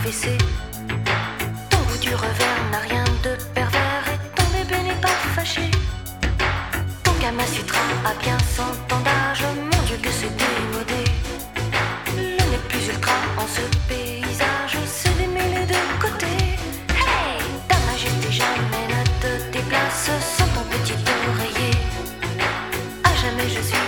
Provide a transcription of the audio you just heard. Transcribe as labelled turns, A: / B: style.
A: baissé. Ton goût du revers n'a rien de pervers et ton bébé n'est pas fâché. Ton Kama Sutra a bien 100 ans d'âge, mon Dieu que c'est démodé. Le n'est plus ultra en ce paysage, c'est démêlé de côté. Hey, ta majesté jamais ne te déplace sans ton petit oreiller. À jamais je suis